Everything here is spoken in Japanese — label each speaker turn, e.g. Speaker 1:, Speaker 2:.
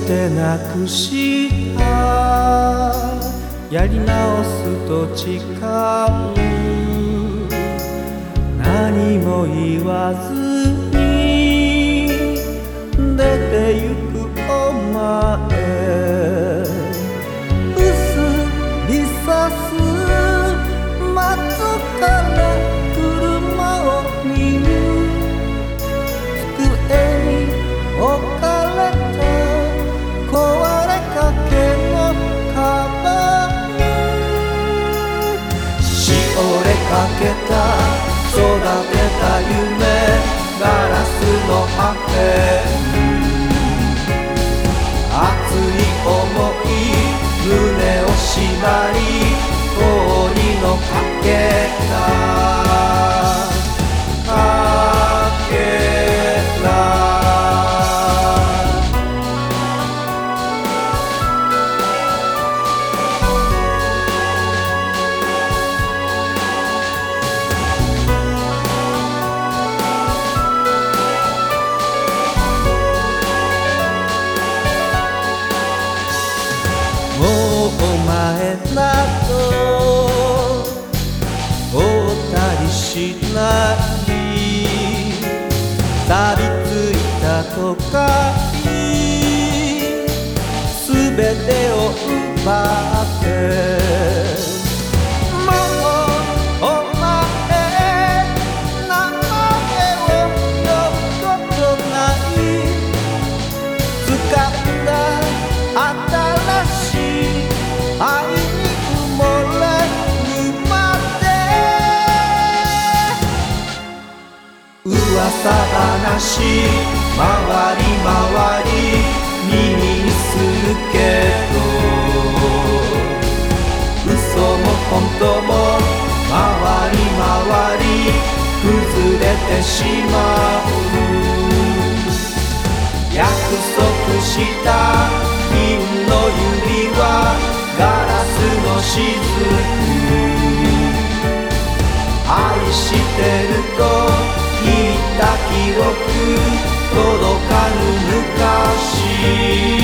Speaker 1: てなくしたやり直すと誓う何も言わずに出てゆくお前薄りさす松から車を見る机に置かれた壊れかけのカバンしおれかけた育てた夢ガラスの破片熱い想い胸を縛り氷のかけらもうお前など会うたりしない錆びついた都会すべてを奪ってもうお前名前を呼ぶことない掴んだ新しい愛に埋もれるまで噂話回り回り耳にするけど嘘も本当も回り回り崩れてしまう約束した銀の指輪ガラスの雫愛してると言った記憶届かぬ昔